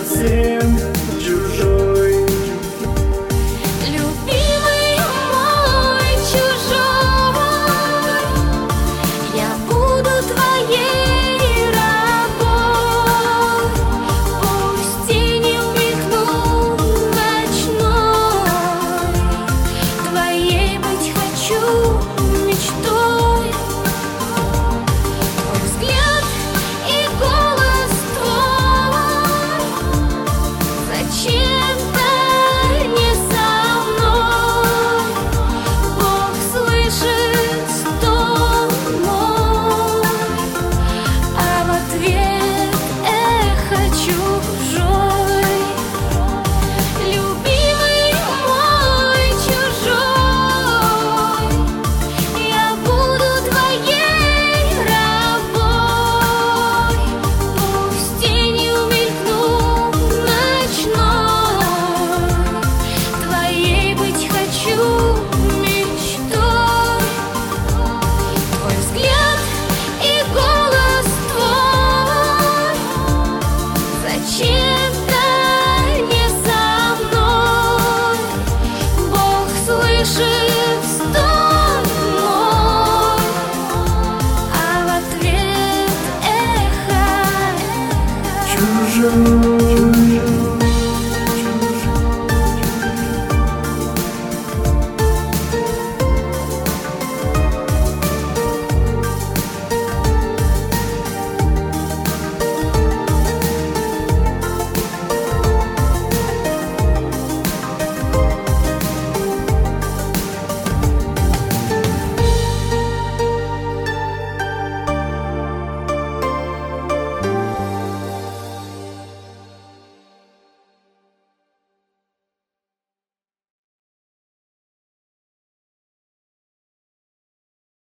совсем чужой. Любимый мой чужой, я буду твоей рабой. Пусть тенью мелькнут ночной, твоей быть хочу мечтой. Твой взгляд и голос твой зачем-то не со мной. Бог слышит стон мой, а в ответ эхо чужой. Любимый мой чужой, я буду твоей рабой. Пусть тенью мелькнут ночной, твоей быть хочу мечтой. Твой взгляд и голос твой зачем-то не со мной. Бог слышит стон мой, а в ответ эхо Чужой.